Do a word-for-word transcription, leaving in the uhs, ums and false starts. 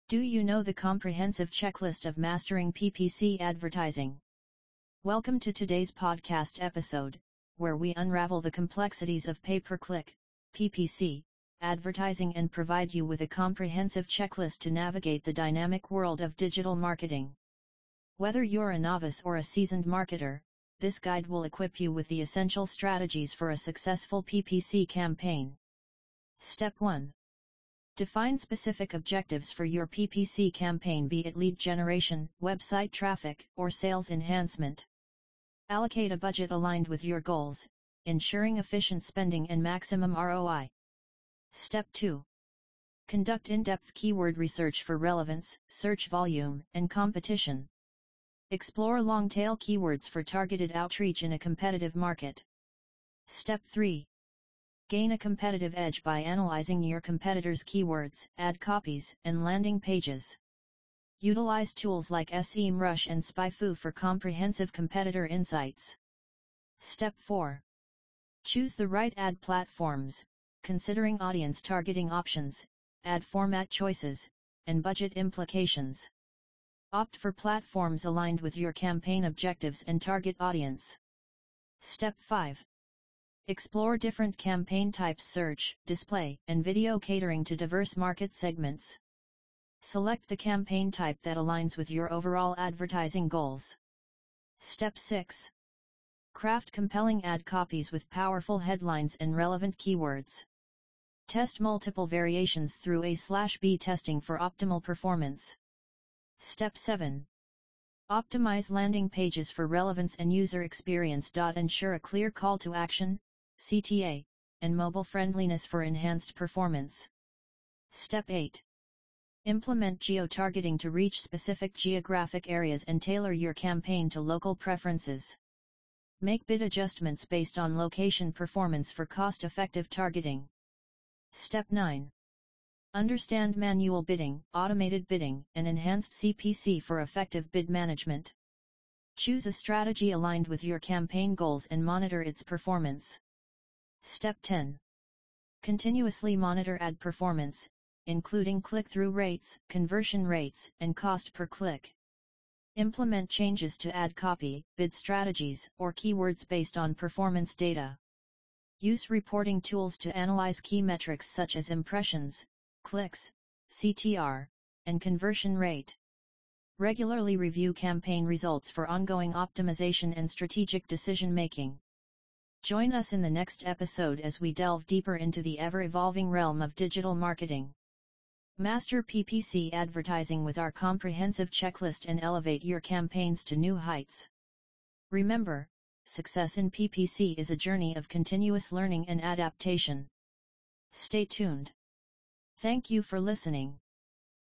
Do you know the comprehensive checklist of mastering P P C advertising? Welcome to today's podcast episode, where we unravel the complexities of pay-per-click, P P C, advertising and provide you with a comprehensive checklist to navigate the dynamic world of digital marketing. Whether you're a novice or a seasoned marketer, this guide will equip you with the essential strategies for a successful P P C campaign. Step one. Define specific objectives for your P P C campaign, be it lead generation, website traffic, or sales enhancement. Allocate a budget aligned with your goals, ensuring efficient spending and maximum R O I. Step two. Conduct in-depth keyword research for relevance, search volume, and competition. Explore long-tail keywords for targeted outreach in a competitive market. Step three. Gain a competitive edge by analyzing your competitors' keywords, ad copies, and landing pages. Utilize tools like SEMrush and SpyFu for comprehensive competitor insights. Step four. Choose the right ad platforms, considering audience targeting options, ad format choices, and budget implications. Opt for platforms aligned with your campaign objectives and target audience. Step five. Explore different campaign types: search, display, and video, catering to diverse market segments. Select the campaign type that aligns with your overall advertising goals. Step six. Craft compelling ad copies with powerful headlines and relevant keywords. Test multiple variations through A slash B testing for optimal performance. Step seven. Optimize landing pages for relevance and user experience. Ensure a clear call to action, C T A, and mobile friendliness for enhanced performance. Step eight. Implement geo-targeting to reach specific geographic areas and tailor your campaign to local preferences. Make bid adjustments based on location performance for cost-effective targeting. Step nine. Understand manual bidding, automated bidding, and enhanced C P C for effective bid management. Choose a strategy aligned with your campaign goals and monitor its performance. Step ten. Continuously monitor ad performance, including click-through rates, conversion rates, and cost per click. Implement changes to ad copy, bid strategies, or keywords based on performance data. Use reporting tools to analyze key metrics such as impressions, clicks, C T R, and conversion rate. Regularly review campaign results for ongoing optimization and strategic decision-making. Join us in the next episode as we delve deeper into the ever-evolving realm of digital marketing. Master P P C advertising with our comprehensive checklist and elevate your campaigns to new heights. Remember, success in P P C is a journey of continuous learning and adaptation. Stay tuned. Thank you for listening.